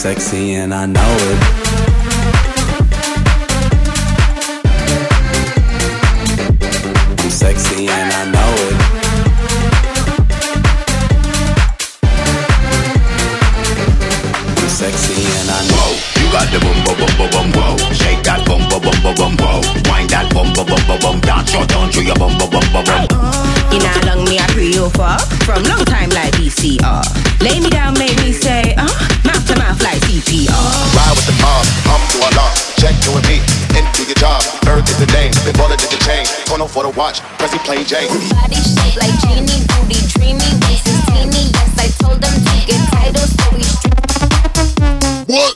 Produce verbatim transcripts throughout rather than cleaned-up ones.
sexy and I know it. I'm sexy and I know it. I'm sexy and I know it. You got the boom boom boom boom boom boom. Shake that boom boom boom boom boom boom. Wind that boom boom boom boom boom. Dance your down to your boom boom boom boom boom. You know how long me I pre you for? From long time like V C R. Lay me down, make me say, uh, mouth to mouth like C P R. Ride with the mob, pump to alarm. Check to a beat, into your job. Earth is the name, been baller to the chain. Turn on for the watch, press plain Jane. Body shaped like genie, booty dreamy, faces teeny. Yes, I told them to get titles, so we stream. What?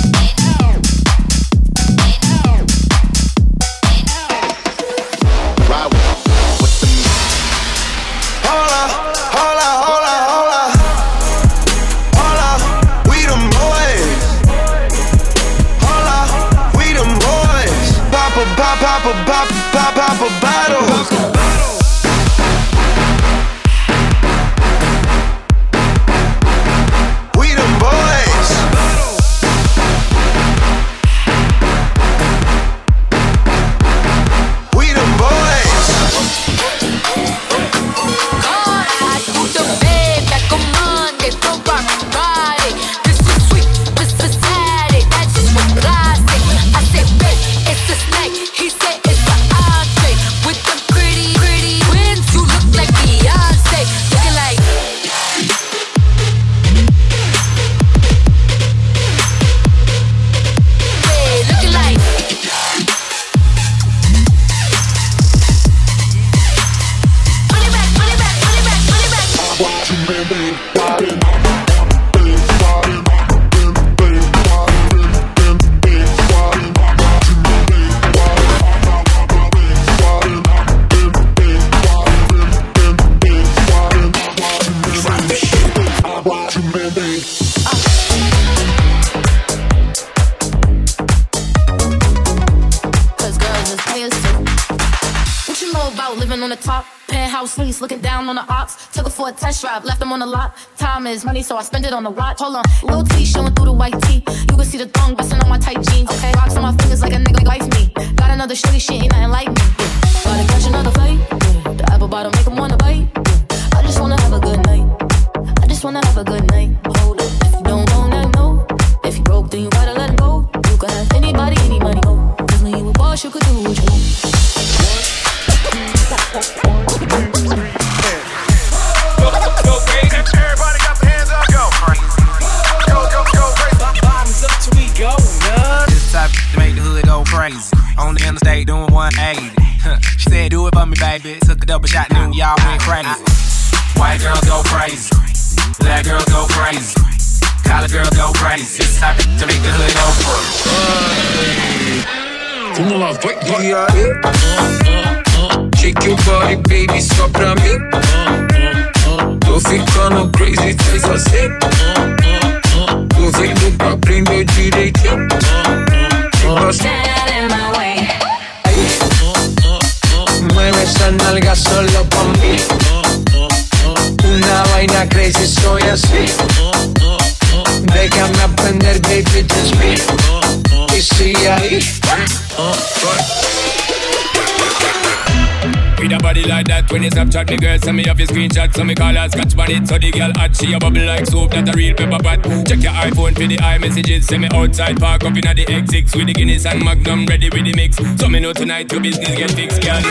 Looking down on the ops, took her for a test drive, left them on the lot. Time is money, so I spend it on the watch. Hold on, little T showing through the white tee. You can see the thong busting on my tight jeans. Okay, rocks on my fingers like a nigga like me. Got another shorty, she ain't nothing like me. Gotta catch another flight. Yeah. The apple bottom make 'em wanna bite. Yeah. I just wanna have a good night. I just wanna have a good night. Hold up, if you don't want that, no. If you broke, then you gotta let him go. You could have anybody, any money, go. Cause when you a boss, you could do what you want. Everybody got the hands up, go. Go, go, go, crazy. Bottoms up till we go, man. This type to make the hood go crazy. On the interstate doing one eighty. She said, do it for me, baby. Took a double shot, knew y'all went crazy. White girls go crazy. Black girls go crazy. College girls go crazy. This type to make the hood go crazy. Como la vai, shake your body, baby, só pra mim. Tô ficando crazy, faz assim. Tô vendo pra aprender direitinho. Stand in my way. Mueve esa nalga solo pa' mí. Una vaina crazy, soy así. Déjame aprender, baby, just me. Y sigue ahí. With a body like that, when you Snapchat me girl, send me off your screenshot. So me call her scotch bonnet, so the girl hot. She a bubble like soap, that a real pepper pot. Check your iPhone for the iMessages. Send me outside, park up inna the X six with the Guinness and Magnum ready with the mix. So me know tonight your business get fixed, girl.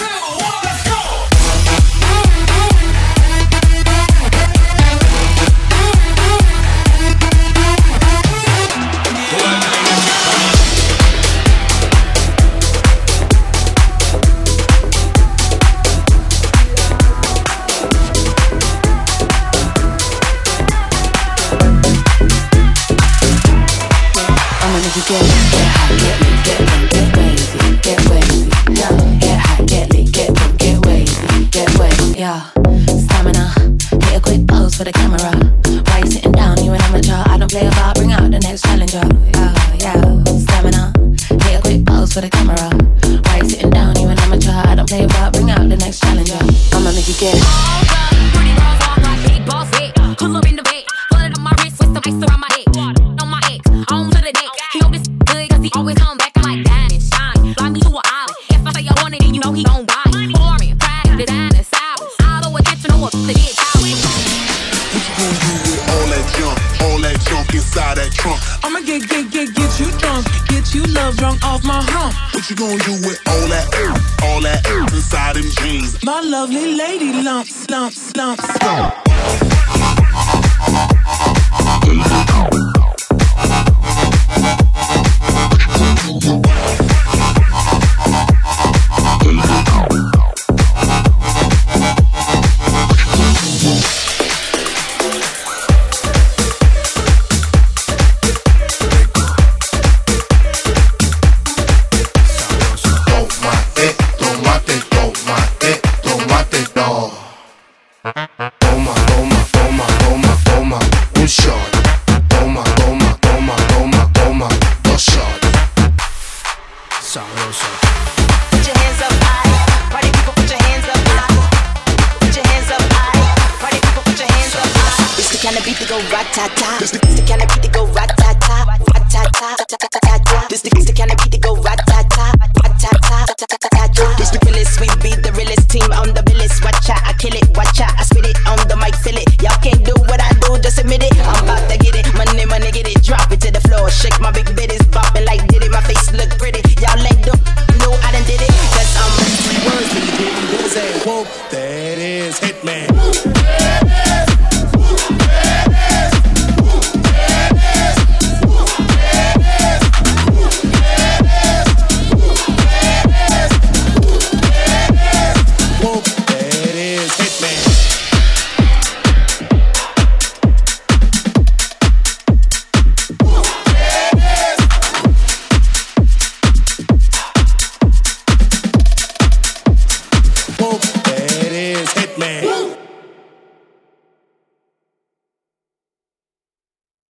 You get, get hot, get lit, get drunk, get wavy, get wavy, yeah. Get hot, get lit, get drunk, get wavy, get wavy, yeah. Stamina, hit a quick pose for the camera. Why you sitting down? You an amateur. I don't play about. Bring out the next challenger, yeah, yeah. Stamina, hit a quick pose for the camera. Why you sitting down? You an amateur. I don't play about. Bring out the next challenger. I'ma make you get it. All the pretty girls walk like big boss head. Pull up in the bed, put it on my wrist with some ice around my head. On my What you gonna do with all that, all that inside them jeans? My lovely lady lumps, lumps, lumps. Rat-ta-ta, it's the kind of beat that go rat-ta-ta, rat-ta-ta, rat-ta-ta.